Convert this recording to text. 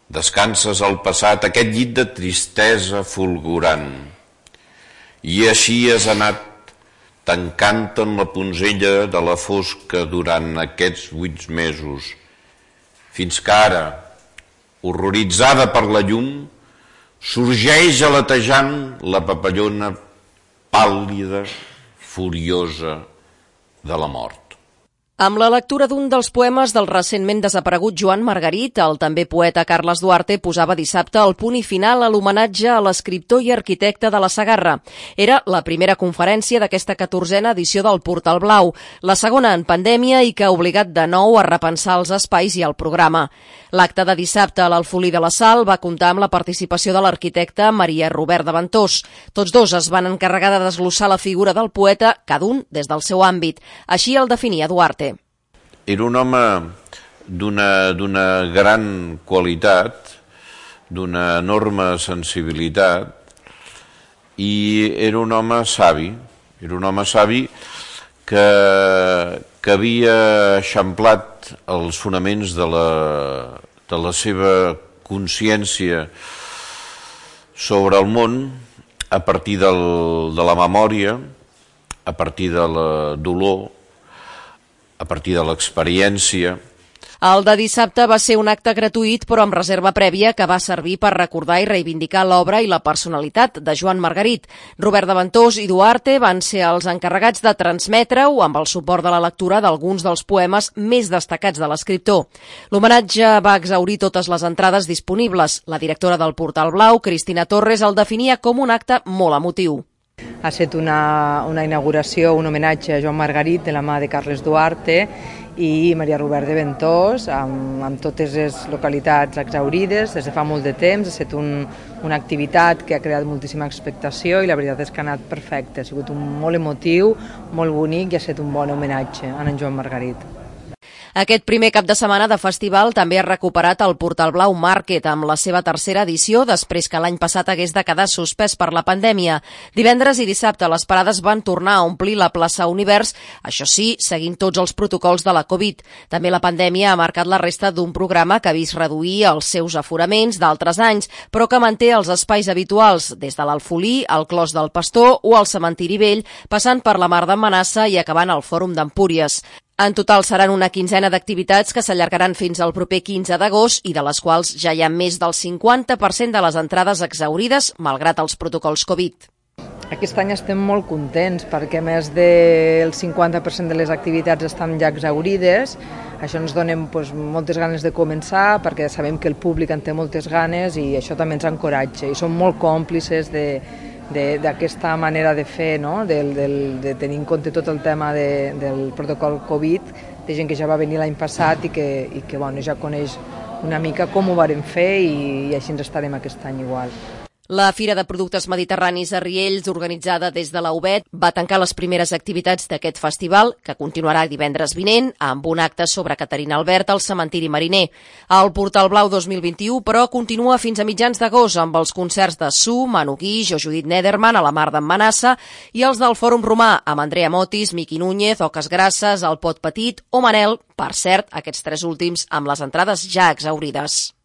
Descanses al passat aquest llit de tristesa fulgurant, i així has anat tancant en la punzella de la fosca durant aquests 8 mesos, fins que ara, horroritzada per la llum, sorgeix aletejant la papallona pàl·lida, furiosa de la mort. Amb la lectura d'un dels poemes del recentment desaparegut Joan Margarit, el també poeta Carles Duarte posava dissabte el punt i final a l'homenatge a l'escriptor i arquitecte de la Segarra. Era la primera conferència d'aquesta 14a edició del Portal Blau, la segona en pandèmia i que ha obligat de nou a repensar els espais i el programa. L'acte de dissabte a l'Alfolí de la Sal va comptar amb la participació de l'arquitecte Maria Robert de Ventós. Tots dos es van encarregar de desglossar la figura del poeta, cada un des del seu àmbit. Així el definia Duarte. Era un home d'una gran qualitat, d'una enorme sensibilitat, i era un home savi. Era un home savi que havia eixamplat els fonaments de la seva consciència sobre el món a partir de la memòria, a partir de la dolor, a partir de l'experiència. El de dissabte va ser un acte gratuït però amb reserva prèvia que va servir per recordar i reivindicar l'obra i la personalitat de Joan Margarit. Robert de Ventós i Duarte van ser els encarregats de transmetre-ho amb el suport de la lectura d'alguns dels poemes més destacats de l'escriptor. L'homenatge va exhaurir totes les entrades disponibles. La directora del Portal Blau, Cristina Torres, el definia com un acte molt emotiu. Ha estat una inauguració, un homenatge a Joan Margarit de la mà de Carles Duarte i Maria Robert de Ventós, amb totes les localitats exhaurides des de fa molt de temps. Ha estat una activitat que ha creat moltíssima expectació i la veritat és que ha anat perfecte. Ha sigut molt emotiu, molt bonic i ha estat un bon homenatge a en Joan Margarit. Aquest primer cap de setmana de festival també ha recuperat el Portal Blau Market amb la seva tercera edició després que l'any passat hagués de quedar suspès per la pandèmia. Divendres i dissabte les parades van tornar a omplir la plaça Univers, això sí, seguint tots els protocols de la Covid. També la pandèmia ha marcat la resta d'un programa que ha vist reduir els seus aforaments d'altres anys, però que manté els espais habituals, des de l'Alfolí, el Clos del Pastor o el Cementiri Vell, passant per la Mar d'en Manassa i acabant al Fòrum d'Empúries. En total seran una quinzena d'activitats que s'allargaran fins al proper 15 d'agost i de les quals ja hi ha més del 50% de les entrades exhaurides, malgrat els protocols Covid. Aquest any estem molt contents perquè més del 50% de les activitats estan ja exhaurides. Això ens dona moltes ganes de començar perquè sabem que el públic en té moltes ganes i això també ens encoratja. I som molt còmplices d'aquesta manera de fer, no? de tenir en compte tot el tema del protocol Covid, de gent que ja va venir l'any passat i que ja coneix una mica com ho vàrem fer i així ens estarem aquest any igual. La Fira de Productes Mediterranis a Riells, organitzada des de la UBET, va tancar les primeres activitats d'aquest festival, que continuarà divendres vinent, amb un acte sobre Caterina Albert al Cementiri Mariner. El Portal Blau 2021, però, continua fins a mitjans d'agost, amb els concerts de Su, Manu Guix o Judit Nederman a la Mar d'en Manassa i els del Fòrum Romà, amb Andrea Motis, Miqui Núñez, Oques Grasses, El Pot Petit o Manel, per cert, aquests tres últims amb les entrades ja exhaurides.